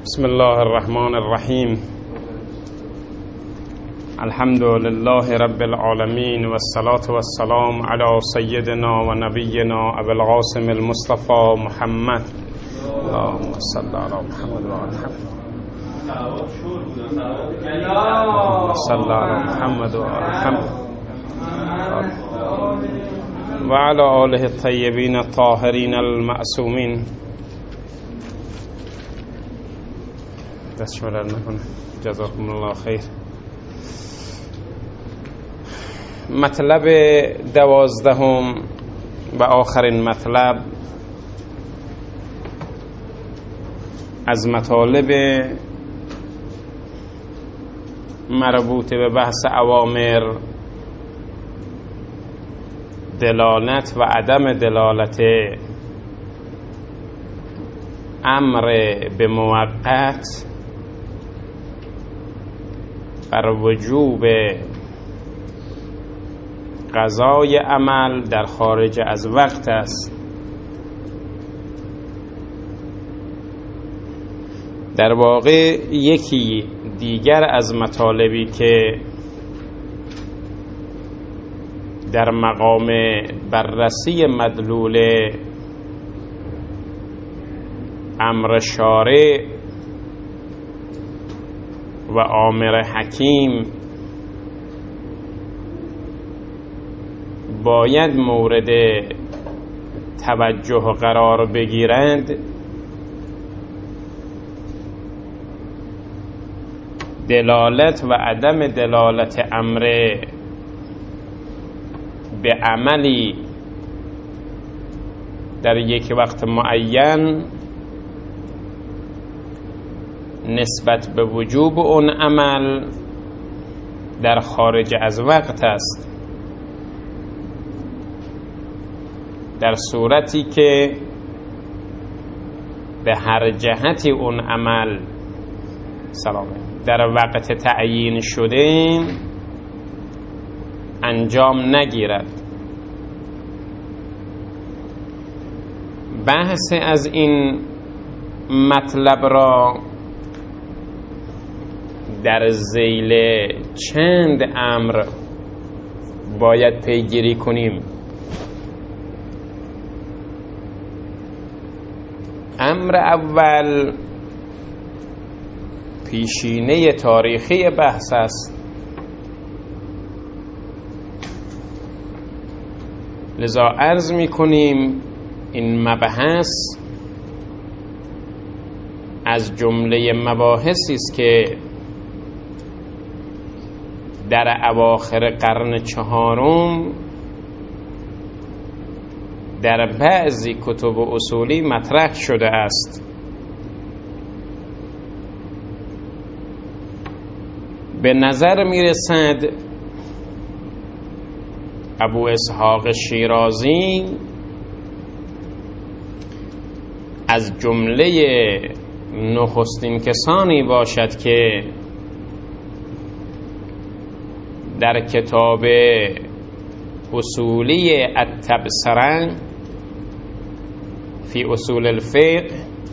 بسم الله الرحمن الرحیم. الحمد لله رب العالمین والصلاة والسلام علی سیدنا و نبینا ابی القاسم المصطفى محمد. اللهم صل علی محمد و علی محمد. صل علی محمد و علی محمد و علی آله الطیبین الطاهرین المعصومین. دست شما در نکنه. جزاکم الله خیر. مطلب 12 و آخرین مطلب از مطالب مربوط به بحث اوامر، دلالت و عدم دلالت امر به موقت بر وجوب قضای عمل در خارج از وقت است. در واقع یکی دیگر از مطالبی که در مقام بررسی مدلول امر شارع و آمر حکیم باید مورد توجه قرار بگیرند، دلالت و عدم دلالت امر به عملی در یک وقت معین نسبت به وجوب اون عمل در خارج از وقت است، در صورتی که به هر جهتی اون عمل در وقت تعیین شده انجام نگیرد. بحث از این مطلب را در ذیل چند امر باید پیگیری کنیم. امر اول پیشینه تاریخی بحث است، لذا عرض می کنیم این مبحث از جمله مباحثی است که در اواخر قرن 4 در بعضی کتب اصولی مطرح شده است. به نظر می رسد ابو اسحاق شیرازی از جمله نخستین کسانی باشد که در کتاب اصولی التبصره فی اصول الفقه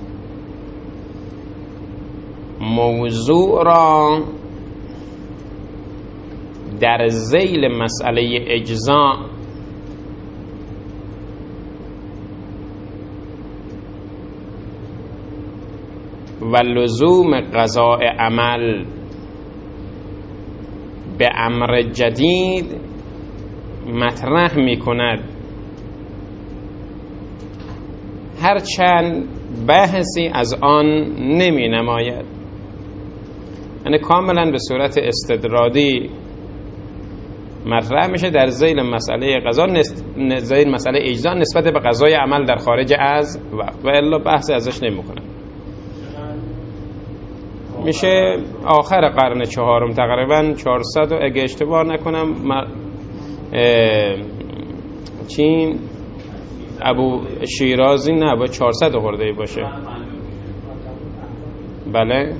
موضوع را در ذیل مسئله اجزاء و لزوم قضاء عمل به امر جدید مطرح می کند، هرچند بحثی از آن نمی نماید. یعنی کاملا به صورت استدرادی مطرح میشه در ذیل مسئله قضا، ذیل مسئله اجزا نسبت به قضای عمل در خارج از وقت، و الا بحث ازش نمی کنم. میشه آخر قرن 4 تقریبا 400 و اگه اشتباه نکنم چین ابو شیرازی نه با 400 خورده باشه. بله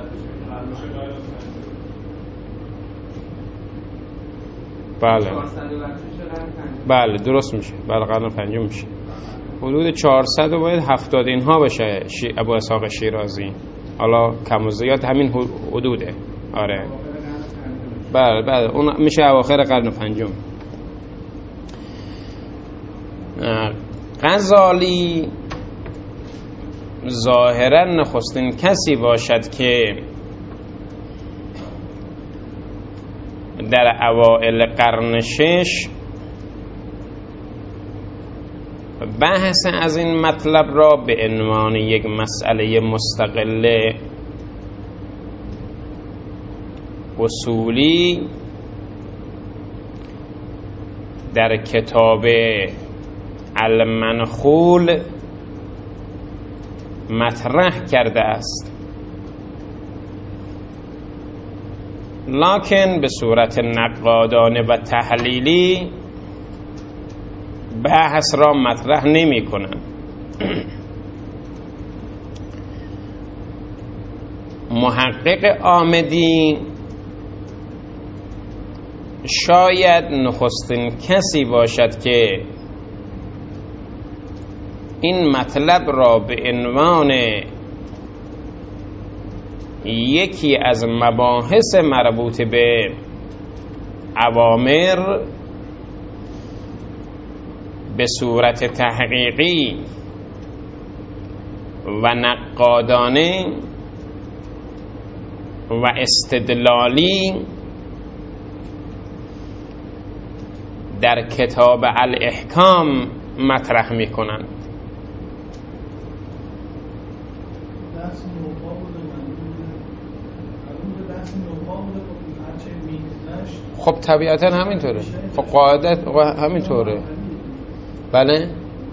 بله درست میشه. بله قرن 5 میشه. حدود 400 باید 70 اینها باشه ابو اسحاق شیرازی. حالا کم و زیاد همین حدوده. آره بله اون میشه اواخر قرن پنجم. غزالی ظاهرا نخستین کسی باشد که در اوائل قرن 6 بحث از این مطلب را به عنوان یک مسئله مستقل اصولی در کتاب المنخول مطرح کرده است، لکن به صورت نقادانه و تحلیلی بحث را مطرح نمی کنند. محقق آمدی شاید نخستین کسی باشد که این مطلب را به عنوان یکی از مباحث مربوط به اوامر به صورت تحقیقی و نقادانه و استدلالی در کتاب الاحکام مطرح می کنند. خب طبیعتا همینطوره، خب قاعدت همینطوره. بله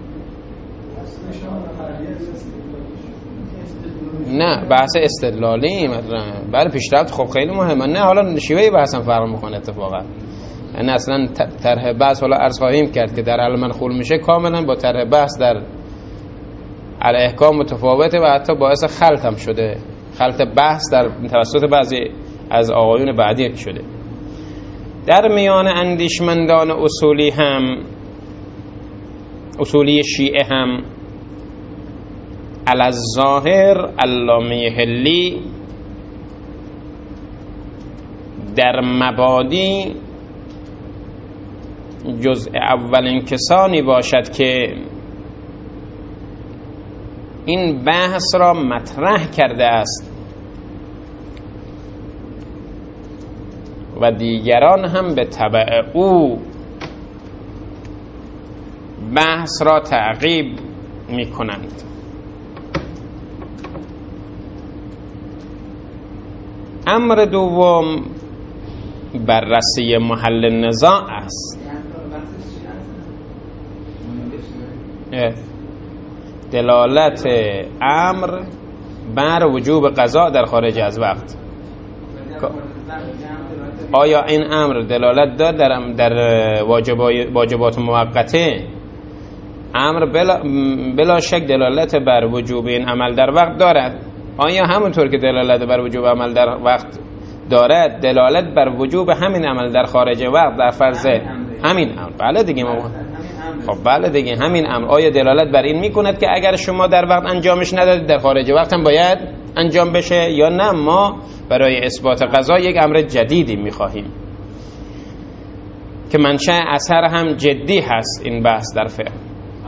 نه بحث استدلالی مطرحه. بله پیشرفت خب خیلی مهمه. نه حالا شیوه بحث هم فرق میکنه اتفاقا. یعنی اصلا طرح بحث حالا عرض خواهیم کرد که در المنخول میشه کاملا با طرح بحث در الاحکام متفاوته و حتی باعث خلط هم شده، خلط بحث در توسط بعضی از آقایون بعدی شده. در میان اندیشمندان اصولی هم، اصولی شیعه هم، الظاهر علامه حلی در مبادی جزء اولین کسانی باشد که این بحث را مطرح کرده است و دیگران هم به تبع او بحث را تعقیب می کنند. امر دوم بررسی محل نزاع است. دلالت امر بر وجوب قضا در خارج از وقت. آیا این امر دلالت دارد در واجبات موقته؟ امر بلا شک دلالت بر وجوب این عمل در وقت دارد. آیا همونطور که دلالت بر وجوب عمل در وقت دارد دلالت بر وجوب همین عمل در خارج وقت در فرض همین امر؟ بله دیگه ما خب بله دیگه همین امر آیا دلالت بر این میکند که اگر شما در وقت انجامش ندادید در خارج وقت هم باید انجام بشه، یا نه ما برای اثبات قضا یک امر جدیدی میخواهیم که منشأ اثر هم جدی هست این بحث در فقه.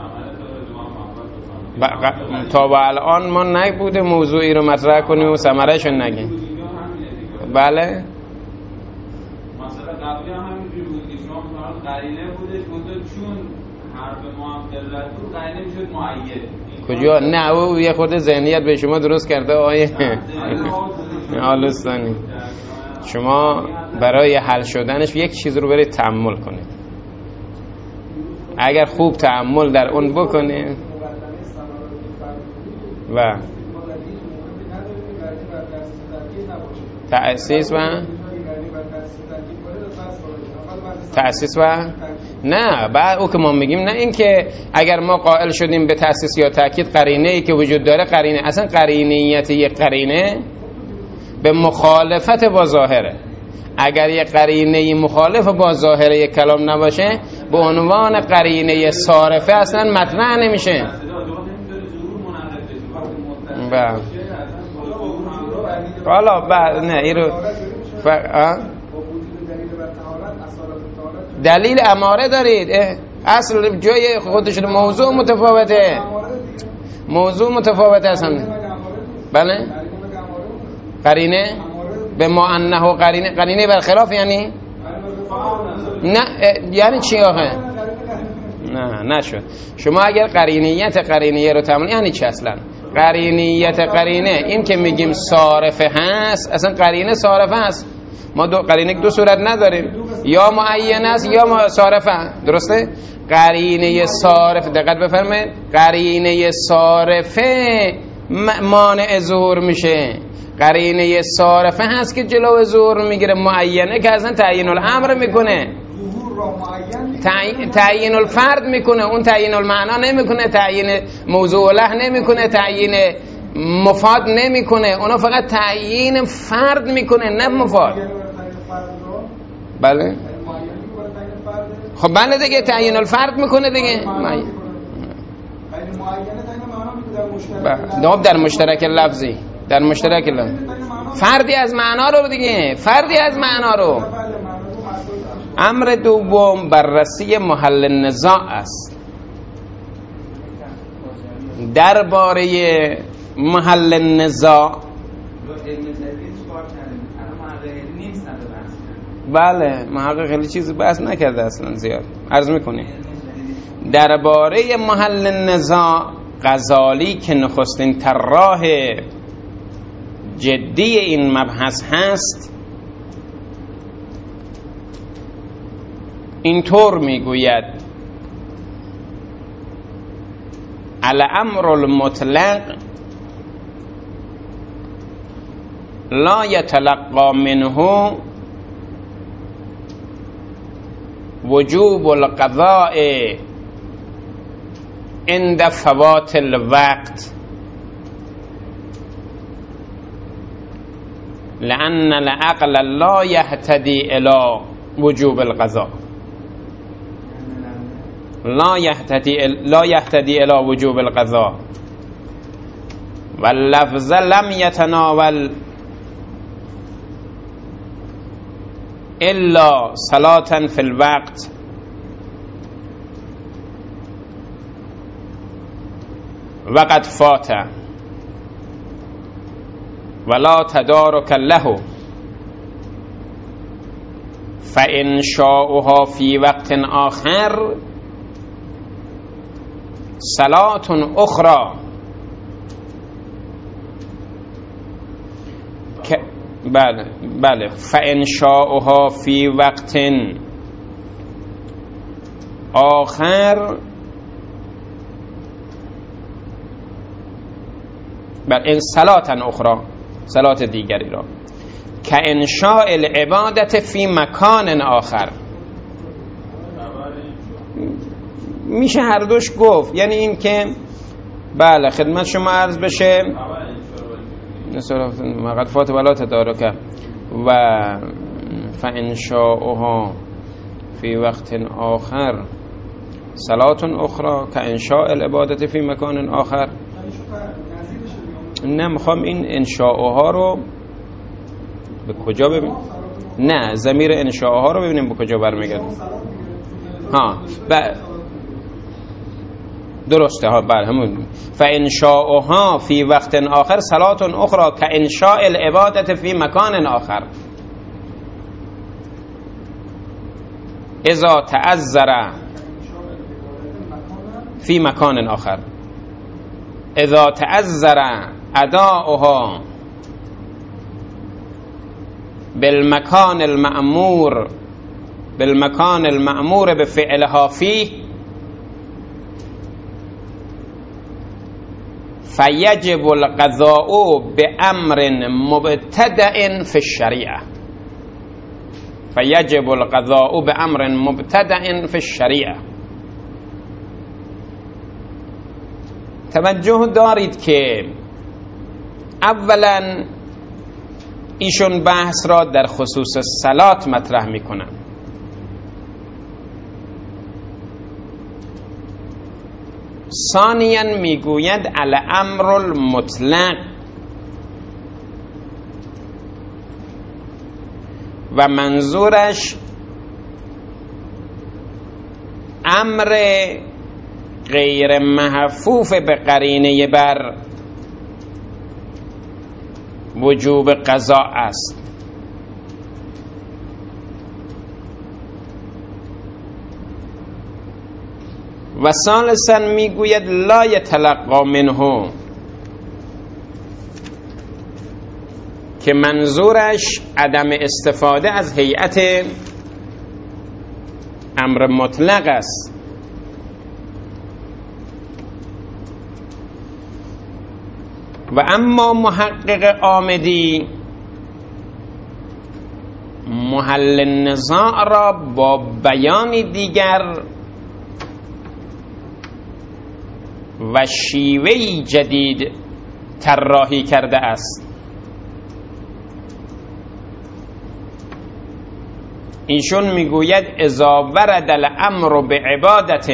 تا به الان ما نبوده موضوعی رو مطرح کنیم و ثمره‌اش رو نگیم. بله مثلا قبلی هم همینجوری بود که شما قرینه بودش چون حرف ما هم دلالت بود قرینه میشد معید. کجا؟ نه او یه خورده ذهنیت به شما درست کرده آیه آلستانی. شما برای حل شدنش یک چیز رو برید تأمل کنید. اگر خوب تأمل در اون بکنید و تأسیس و نه بعد او که ما میگیم نه این که اگر ما قائل شدیم به تأسیس یا تأکید قرینه ای که وجود داره قرینه اصلا قرینیت یک قرینه به مخالفت با ظاهره. اگر یک قرینه مخالف با ظاهره یک کلام نباشه به عنوان قرینه صارفه اصلا مطرح نمیشه. حالا بعد نه این رو دلیل اماره دارید. اصل جای خودش موضوع متفاوته، موضوع متفاوته اصلا. بله قرینه به ما انه قرینه، قرینه برخلاف یعنی نه یعنی چی آخه؟ نه نشد. شما اگر قرینیه رو تمام یعنی چی اصلا؟ قرینیت قرینه این که میگیم صارفه هست، اصلا قرینه صارفه هست. ما قرینه دو صورت نداریم، یا معین است یا صارفه. درسته؟ قرینه صارف دقت بفرمایید، قرینه صارفه مانع ظهور میشه. قرینه صارفه هست که جلو ظهور میگیره. معینه که اصلا تعیین الامر میکنه، تعیین الفرد میکنه، اون تعیین المعنا نمیکنه، تعیین موضوع له نمیکنه، تعیین مفاد نمیکنه، اونا فقط تعیین فرد میکنه نه مفاد. بله خب بله دیگه تعیین الفرد میکنه دیگه. در مشترک لفظی، در مشترک لفظی فردی از معنا رو دیگه، فردی از معنا رو. امر دوم بررسی محل نزاع است. درباره محل نزاع بله محقق خیلی چیزی بحث نکرده اصلا زیاد عرض میکنه. درباره محل نزاع غزالی که نخستین طراح جدی این مبحث هست اینطور میگوید: الامر المطلق لا يتلقى منه وجوب القضاء عند فوات الوقت لأن العقل لا يهتدي إلى وجوب القضاء، لا يهتدي إلى وجوب القضاء، واللفظ لم يتناول إلا صلاة في الوقت وقد فات ولا تدارك له، فإنشاؤها في وقت آخر صلاة أخرى بله فإنشاؤها في وقت آخر بله صلاة أخرى، صلاة دیگری را، که انشاء العبادت فی مکان آخر. میشه هر دوش گفت، یعنی این که بله خدمت شما عرض بشه مقد فات ولا تدارک و فانشاؤها فی وقت آخر صلاة اخرى که انشاء العبادت فی مکان آخر. نه میخوام این انشاؤها رو به کجا ببینیم؟ نه ضمیر انشاؤها رو ببینیم به کجا برمیگرده. ها درسته ها بله همون فانشاؤها فی وقت آخر صلاة اخرى که انشاء العبادت فی مکان آخر اذا تعذر فی مکان آخر اذا تعذر اداؤها بالمكان المأمور بفعلها فيه فيجب القضاء بأمر مبتدأ في الشريعة، فيجب القضاء بأمر مبتدأ في الشريعة. توجه دارید که اولا ایشون بحث را در خصوص صلات مطرح میکنن، ثانیاً میگوید الامر المطلق و منظورش امر غیر محفوف به قرینه بر وجوب قضا است. و ثالثاً میگوید لا یتلقا منه، که منظورش عدم استفاده از هیئت امر مطلق است. و اما محقق آمدی محل النزاع را با بیان دیگر و شیوهی جدید طراحی کرده است. ایشون میگوید اذا ورد الامر بعبادت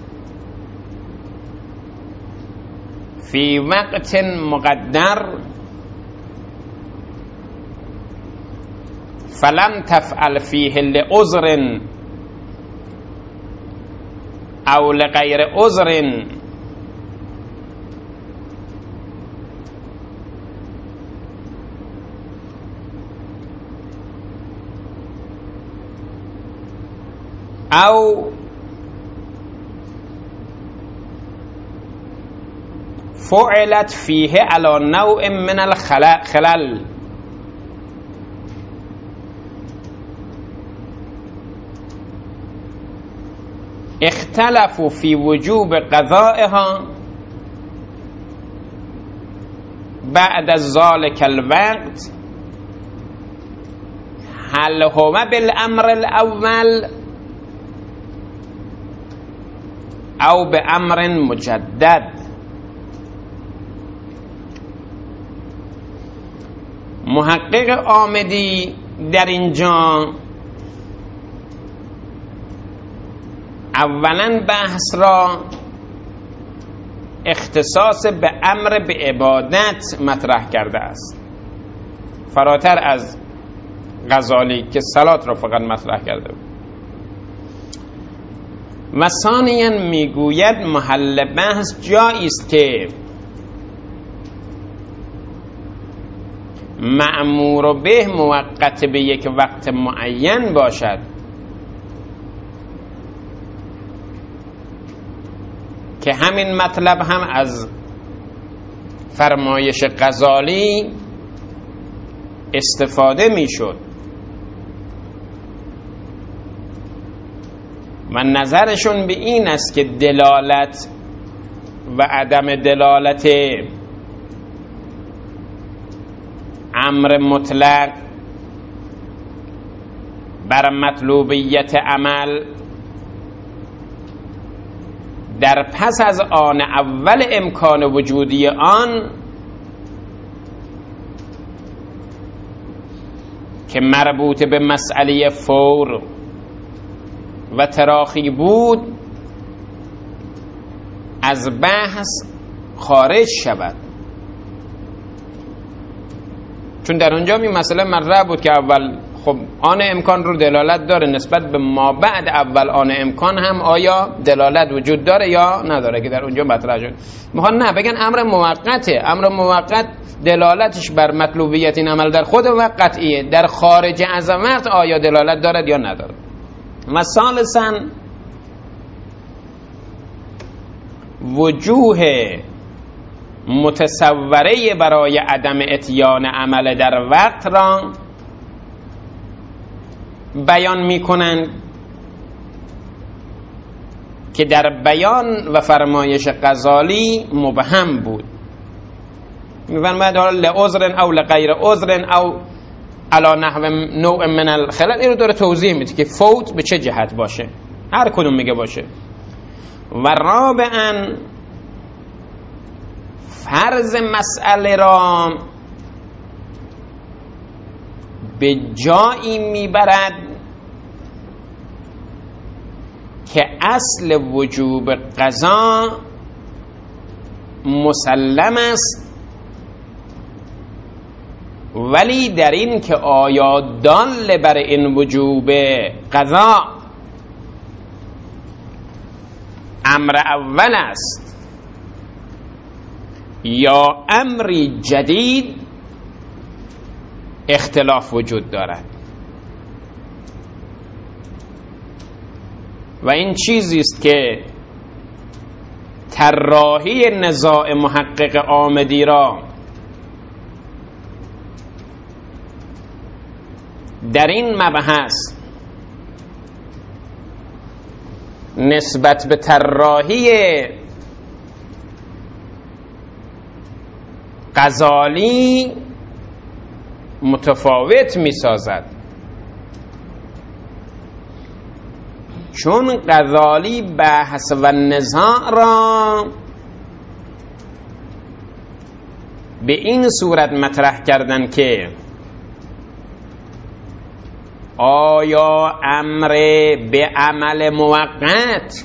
فی وقت مقدر فلم تفعل فیه لعذر او لغیر عذر او فعلت فیه علی نوع من الخلل اختلفوا فی وجوب قضائها بعد ذلك الوقت هل هو بالامر الاول او بامر مجدد. محقق آمدی در اینجا اولا بحث را اختصاص به امر به عبادت مطرح کرده است، فراتر از غزالی که صلات را فقط مطرح کرده بود. و ثانیاً میگوید محل بحث جایی است که مأمور به موقت به یک وقت معین باشد که همین مطلب هم از فرمایش غزالی استفاده میشد و نظرشون به این است که دلالت و عدم دلالت امر مطلق بر مطلوبیت عمل در پس از آن اول امکان وجودی آن که مربوط به مسئله فور و تراخی بود از بحث خارج شود، چون در اونجا این مسئله مطرح بود که اول خب آن امکان رو دلالت داره نسبت به ما بعد اول آن امکان هم آیا دلالت وجود داره یا نداره که در اونجا مطرح شد. میخوان نه بگن امر موقته، امر موقت دلالتش بر مطلوبیت این عمل در خود وقت قطعیه، در خارج از وقت آیا دلالت دارد یا نداره. و ثالثاً وجوه متصوره برای عدم اتیان عمل در وقت را بیان میکنند که در بیان و فرمایش غزالی مبهم بود. میفرماید حالا لعذر او لغیر عذر او علی نحو نوع من الخلل، این رو داره توضیح میده که فوت به چه جهت باشه، هر کدوم میگه باشه. و رابعاً فرض مسئله را به جایی میبرد که اصل وجوب قضا مسلم است ولی در این که آیا دال بر این وجوب قضا امر اول است یا امری جدید اختلاف وجود دارد و این چیزی است که طراحی نزاع محقق آمدی را در این مبحث نسبت به طراحی غزالی متفاوت می سازد، چون غزالی بحث و نزاع را به این صورت مطرح کردن که آیا امر به عمل موقت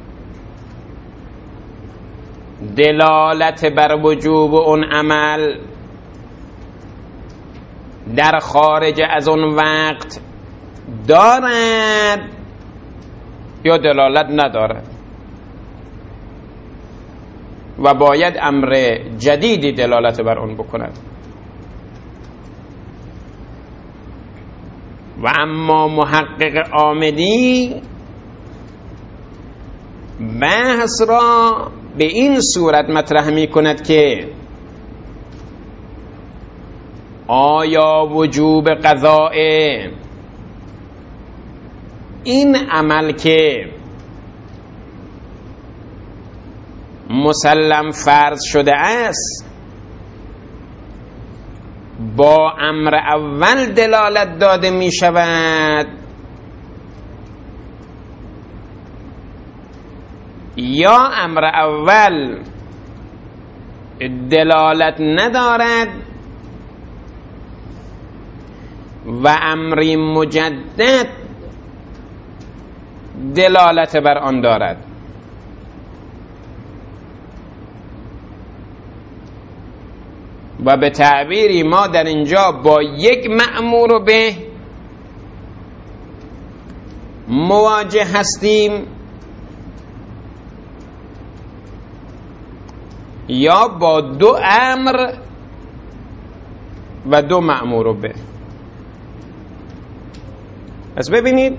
دلالت بر وجوب اون عمل در خارج از اون وقت دارد یا دلالت ندارد و باید امر جدیدی دلالت بر اون بکند. و اما محقق آمدی بحث را به این صورت مطرح می کند که آیا وجوب قضاء این عمل که مسلم فرض شده است با امر اول دلالت داده می شود یا امر اول دلالت ندارد و امری مجدد دلالت بر آن دارد. و به تعبیری ما در اینجا با یک مأمور به مواجه هستیم یا با دو امر و دو مأمور به. پس ببینید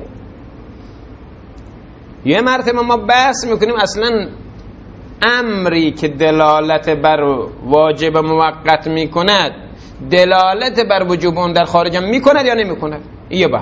یه مرتبه ما بحث میکنیم اصلا امری که دلالت بر واجب موقت میکند دلالت بر وجوب اون در خارج هم میکند یا نمیکند. این یه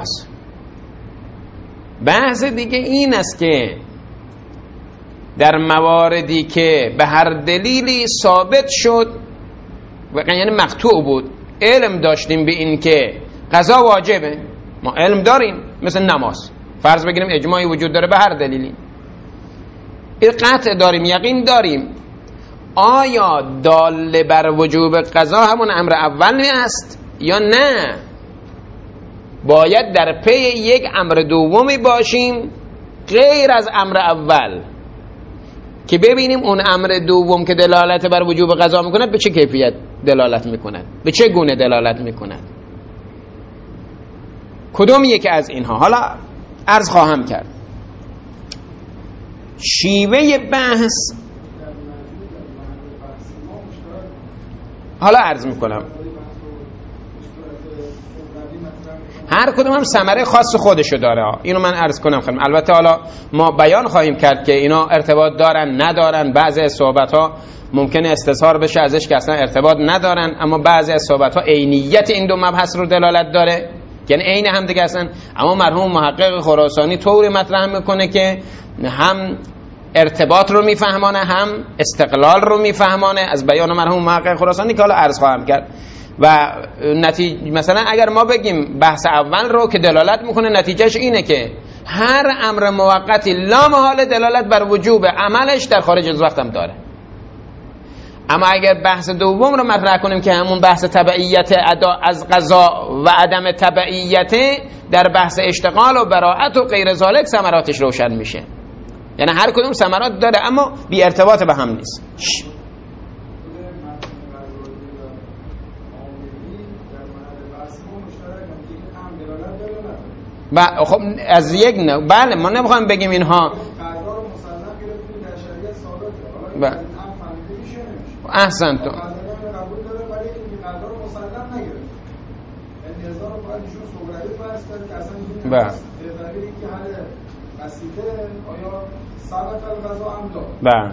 بحث دیگه این است که در مواردی که به هر دلیلی ثابت شد یعنی مقطوع بود، علم داشتیم به این که قضا واجبه، ما علم داریم، مثل نماز فرض بگیریم اجماعی وجود داره به هر دلیلی، این قطع داریم، یقین داریم، آیا دال بر وجوب قضا همون امر اول است یا نه باید در پی یک امر دومی باشیم غیر از امر اول که ببینیم اون امر دوم که دلالت بر وجوب قضا میکند به چه کیفیت دلالت میکند، به چه گونه دلالت میکند، کدوم یک از اینها. حالا عرض خواهم کرد شیوه بحث، حالا عرض میکنم هر کدوم هم ثمره خاص خودشو داره، اینو من عرض کنم خدمت. البته حالا ما بیان خواهیم کرد که اینا ارتباط دارن ندارن، بعضی از صحبت ها ممکنه استظهار بشه ازش که اصلا ارتباط ندارن، اما بعضی از صحبت ها عینیت این دو مبحث رو دلالت داره، یعنی عین هم دیگه اصلا. اما مرحوم محقق خراسانی طوری مطرح میکنه که هم ارتباط رو میفهمانه هم استقلال رو میفهمانه از بیان مرحوم محقق خراسانی که حالا عرض خواهم کرد. و نتیجه مثلا اگر ما بگیم بحث اول رو که دلالت میکنه، نتیجهش اینه که هر امر موقتی لا محاله دلالت بر وجوب عملش در خارج از وقت هم داره. اما اگر بحث دوم رو مطرح کنیم که همون بحث تبعیت ادا از قضا و عدم تبعیت، در بحث اشتغال و براءت و غیر ذالک ثمراتش روشن میشه. یعنی هر کدوم ثمرات داره اما بی ارتباط به هم نیست. خب از یک نه بله ما نمیخوایم بگیم اینها احسن تو بله بله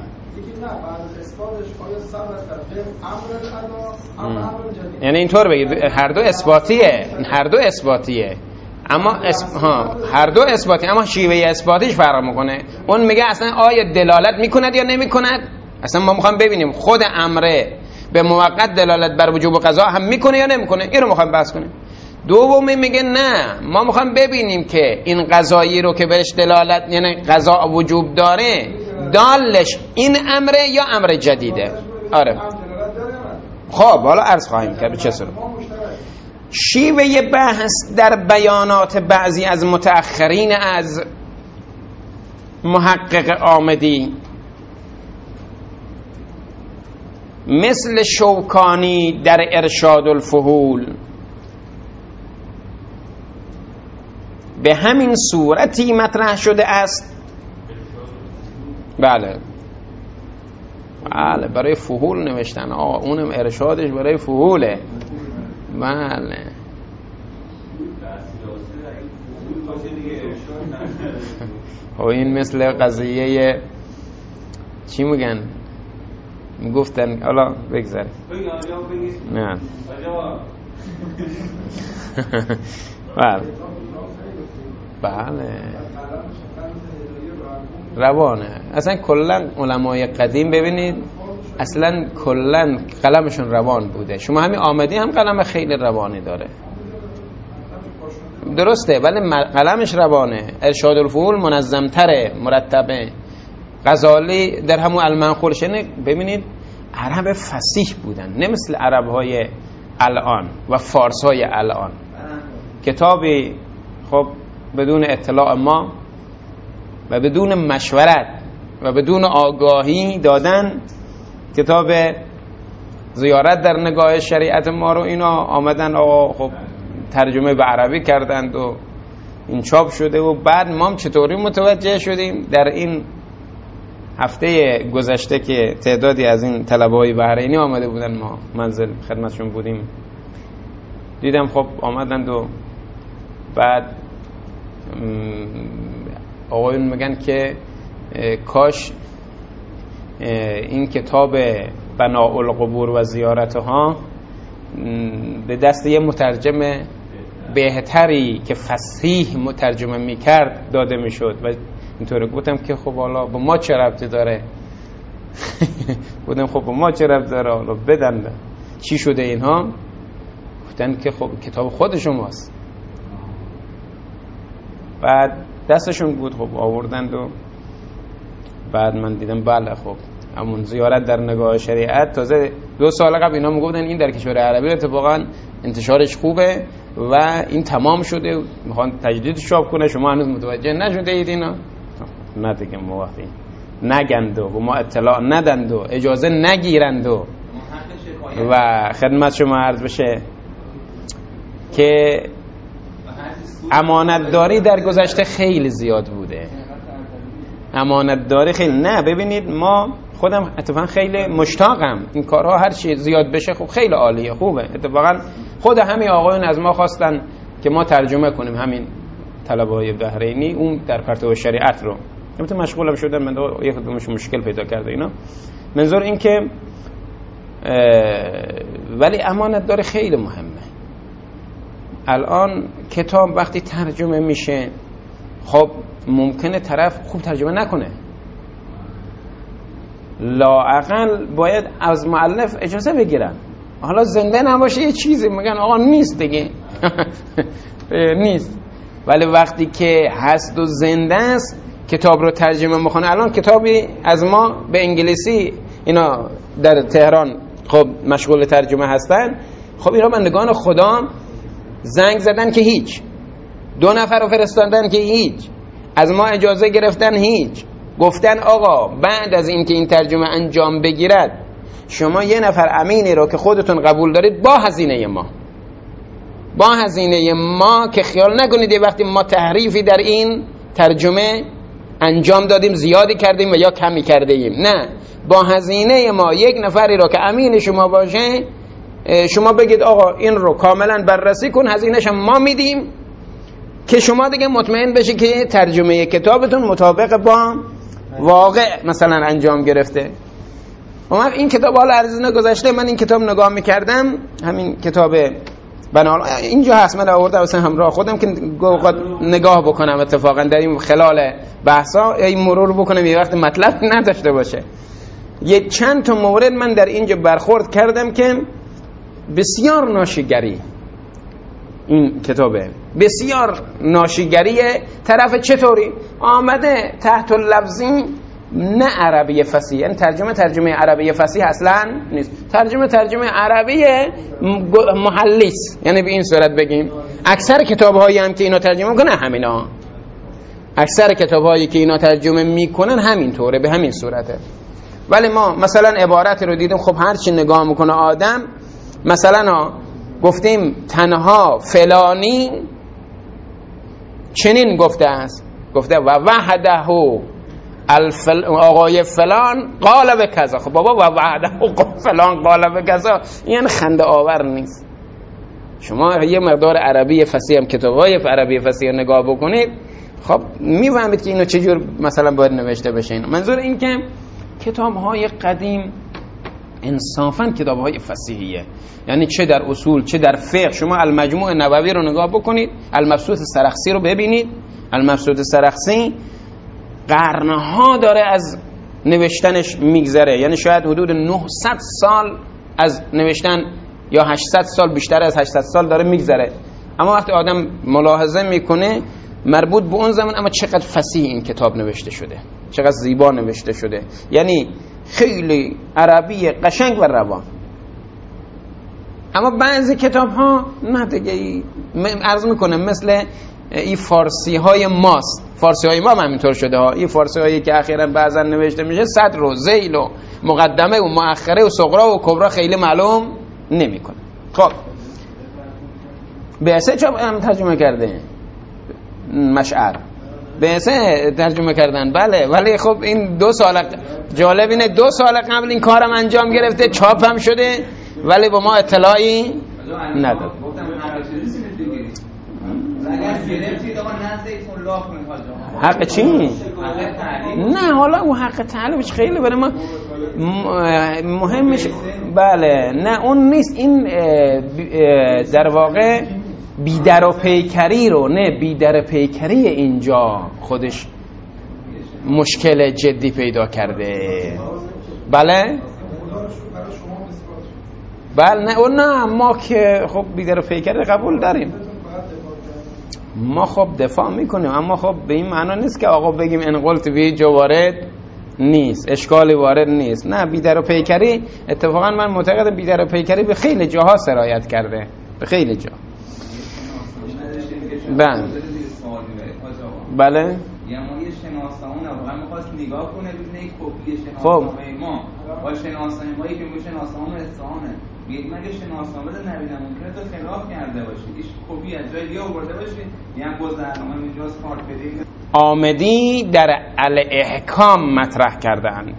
یعنی اینطور بگید هر دو اثباتیه اما هر دو اثباتی، اما شیوه اثباتیش فرق میکنه. اون میگه اصلا آیا دلالت میکند یا نمیکند، اصلا ما میخوایم ببینیم خود امره به موقت دلالت بر وجوب قضا هم میکنه یا نمیکنه، این رو میخوایم بحث کنیم. دومی میگه نه، ما میخوایم ببینیم که این قضایی رو که بهش دلالت یعنی قضا وجوب داره دالش این امره یا امر جدیده. آره خب حالا عرض خواهیم کرد چه صورت. شیوه بحث در بیانات بعضی از متأخرین از محقق آمدی مثل شوکانی در ارشاد الفحول به همین صورتی مطرح شده است. بله برای فحول نوشتن، اونم ارشادش برای فحوله. بله و این مثل قضیه چی میگن گفتن، حالا بگذاریم نه بله روانه. اصلا کلن علمای قدیم ببینید اصلا کلن قلمشون روان بوده. شما همین آمدی هم قلم خیلی روانی داره، درسته، ولی قلمش روانه. ارشاد الفحول منظمتره، مرتبه. غزالی در همون المنخورشنه ببینید عرب فصیح بودن، نه مثل عربهای الان و فارسهای الان. کتابی خب بدون اطلاع ما و بدون مشورت و بدون آگاهی دادن، کتاب زیارت در نگاه شریعت ما رو اینا آمدن خب ترجمه به عربی کردند و این چاپ شده و بعد ما چطوری متوجه شدیم در این هفته گذشته که تعدادی از این طلبه‌های بحرینی آمده بودن، ما منزل خدمتشون بودیم، دیدم خب آمدند و بعد آقایون میگن که کاش این کتاب بناء القبور و زیارتها به دست یه مترجم بهتری که فصیح مترجمه میکرد داده میشد. و اینطوری گفتم که خب حالا با ما چه ربطی داره بودم خب با ما چه ربطی داره، حالا بدن چی شده اینها. گفتن که خب کتاب خود شماست. بعد دستشون بود خب آوردند و بعد من دیدم بله خب همون زیارت در نگاه شریعت. تازه 2 سال قبل اینا میگفتن این در کشور عربی اتفاقا انتشارش خوبه و این تمام شده، میخوان تجدیدش چاپ کنه، شما هنوز متوجه نشده اید اینا. نه دیگه ما وقتی نگند و ما اطلاع ندند و اجازه نگیرند و خدمت شما عرض بشه که امانتداری در گذشته خیلی زیاد بوده. امانتداری خیلی، نه ببینید ما خودم اتفاقا خیلی مشتاقم این کارها هر چی زیاد بشه خب خیلی عالیه، خوبه. اتفاقا خود همین آقایون از ما خواستن که ما ترجمه کنیم همین طلبه‌های بحرینی اون در پرتو شریعت رو. البته مشغولم شدن، من یک کدومش مشکل پیدا کرده اینا. منظور این که ولی امانتداری خیلی مهمه. الان کتاب وقتی ترجمه میشه خب ممکنه طرف خوب ترجمه نکنه، لااقل باید از مؤلف اجازه بگیرن. حالا زنده نباشه یه چیزی میگن آقا نیست دیگه نیست، ولی وقتی که هست و زنده است کتاب رو ترجمه میکنه. الان کتابی از ما به انگلیسی اینا در تهران خب مشغول ترجمه هستن، خب اینا بندگان خدا زنگ زدن که هیچ، 2 نفر رو فرستادن که هیچ، از ما اجازه گرفتن هیچ، گفتن آقا بعد از این که این ترجمه انجام بگیرد شما 1 نفر امینی رو که خودتون قبول دارید با هزینه ما با هزینه ما، که خیال نکنید یه وقتی ما تحریفی در این ترجمه انجام دادیم زیادی کردیم و یا کمی کرده ایم، نه، با هزینه ما یک نفری رو که امین شما باشه شما بگید آقا این رو کاملا بررسی کن، هزینه‌ش ما میدیم که شما دیگه مطمئن بشی که ترجمه کتابتون مطابق با واقع مثلا انجام گرفته. این کتاب حالا عرض نگذشته من این کتاب نگاه میکردم، همین کتاب بنال اینجا هست، من آورده واسه همراه خودم که نگاه بکنم اتفاقا در این خلال بحثا این مرور بکنم یه وقت مطلب نداشته باشه. یه چند تا مورد من در اینجا برخورد کردم که بسیار ناشیگری این کتابه، بسیار ناشیگریه. طرف چطوری آمده تحت اللفظی نه عربی فصیح، یعنی ترجمه عربی فصیح اصلا نیست، ترجمه عربی محلیس، یعنی به این صورت بگیم اکثر کتاب‌هایی هم که اینا ترجمه میکنن همینا، اکثر کتاب‌هایی که اینا ترجمه میکنن همینطوره، به همین صورته. ولی ما مثلا عبارت رو دیدیم، خب هر چی نگاه میکنه آدم، مثلا گفتیم تنها فلانی چنین گفته است، گفته و وحده آقای فلان قال به کذا. خب بابا و وحده فلان قال به کذا این خنده آور نیست. شما یه مقدار عربی فصیح هم کتابای عربی فصیح نگاه بکنید، خب میفهمید که اینو چجور مثلا باید نوشته بشه. منظور این که کتاب‌های قدیم انصافاً کتاب‌های فصیحیه، یعنی چه در اصول چه در فقه. شما المجموع نووی رو نگاه بکنید، المبسوط سرخسی رو ببینید، المبسوط سرخسی قرنها داره از نوشتنش میگذره، یعنی شاید حدود 900 سال از نوشتن یا 800 سال، بیشتر از 800 سال داره میگذره. اما وقتی آدم ملاحظه میکنه مربوط به اون زمان، اما چقدر فصیح این کتاب نوشته شده، چقدر زیبا نوشته شده، یعنی خیلی عربی قشنگ و روان. اما بعضی کتاب ها نه دیگه، عرض میکنم مثل این فارسی های ماست، فارسی های ما هم همینطور شده ها. این فارسی هایی که اخیراً بعضا نوشته میشه صدر و ذیل و مقدمه و مؤخره و صغرا و کبرا خیلی معلوم نمیکنه. خب بعثه چه هم ترجمه کرده؟ مشعر بعثه ترجمه کردن، بله، ولی خب این 2 سال جالب اینه 2 سال قبل این کارم انجام گرفته، چاپ هم شده، ولی با ما اطلاعی نداد. حق چی؟ نه حالا اون حق تعلیمش خیلی برای ما مهمش، بله، نه اون نیست. این در واقع بیدر و پیکری رو، نه بیدر پیکری اینجا خودش مشکل جدی پیدا کرده. بله بله، نه اون نه، ما که خب بیدر و پیکری قبول داریم، ما خب دفاع میکنیم، اما خب به این معنا نیست که آقا بگیم ان قلت به جا وارد نیست، اشکالی وارد نیست. نه، بیدر و پیکری اتفاقا من معتقدم بیدر و پیکری به خیلی جاها سرایت کرده، به خیلی جا. بله بله، یعنی یه شناسنامه واقعا می‌خواست نگاه کنه ببینه یک کپی شناسنامه ما با شناسنامه‌ای که میشه شناسنامه اصفهانه، میگه من یه شناسنامه رو نبینم، ممکنه تو خلاف کرده باشی، هیچ کپی از جای دیگه آورده باشی، یعنی گذرنامه اینجاست کارت بدید. آمدی در الاحکام مطرح کردند،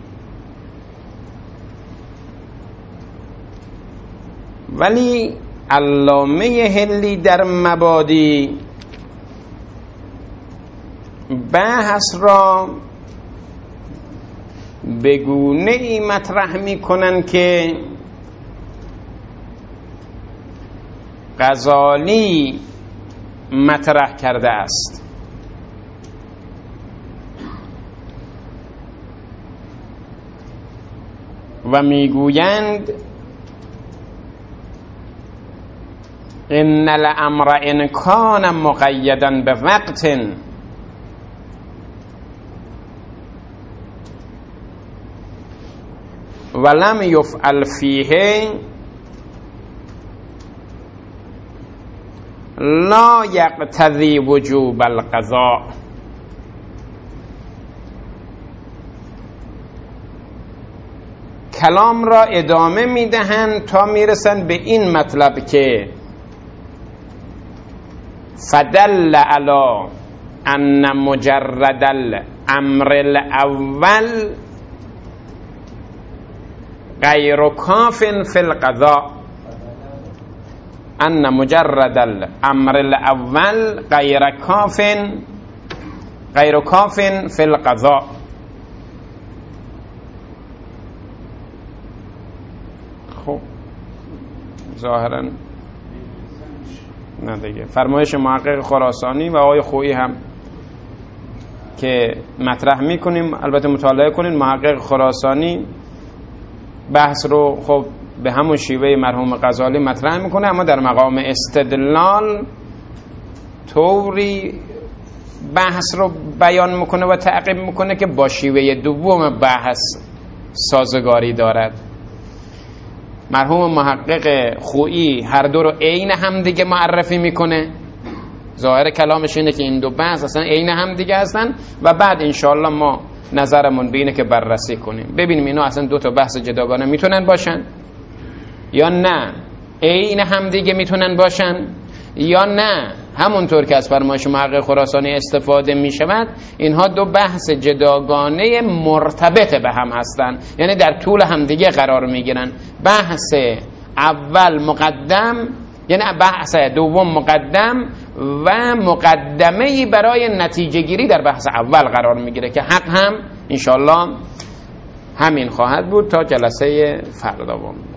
ولی علامه هلی در مبادی بحث را به گونه‌ای مطرح می‌کنند که غزالی مطرح کرده است. و میگویند ان الامر ان کان مقیدا به وقت ولم یفعل فیه لا یقتضی وجوب القضاء. کلام را ادامه میدهند تا میرسند به این مطلب که فدل علی ان مجرد الامر الاول غیر کاف فی القضاء. ان مجرد الامر الاول غیر کاف فی القضاء. خب ظاهرا نه دیگه. فرمایش محقق خراسانی و آقای خویی هم که مطرح میکنیم، البته مطالعه کنین، محقق خراسانی بحث رو خب به همون شیوه مرحوم غزالی مطرح میکنه، اما در مقام استدلال طوری بحث رو بیان میکنه و تعقیب میکنه که با شیوه دوم بحث سازگاری دارد. مرحوم محقق خویی هر دو رو عین هم دیگه معرفی میکنه، ظاهر کلامش اینه که این دو بحث اصلا عین هم دیگه هستن و بعد انشاءالله ما نظرمون به اینه که بررسی کنیم ببینیم اینا اصلا دو تا بحث جداگانه میتونن باشن یا نه، عین هم دیگه میتونن باشن یا نه، همونطور که از فرمایش محقق خراسانی استفاده میشود اینها دو بحث جداگانه مرتبط به هم هستن، یعنی در طول هم دیگه قرار میگیرن. بحث اول مقدم، یعنی بحث دوم مقدم و مقدمه‌ای برای نتیجه گیری در بحث اول قرار میگیره که حق هم انشالله همین خواهد بود تا جلسه فردا.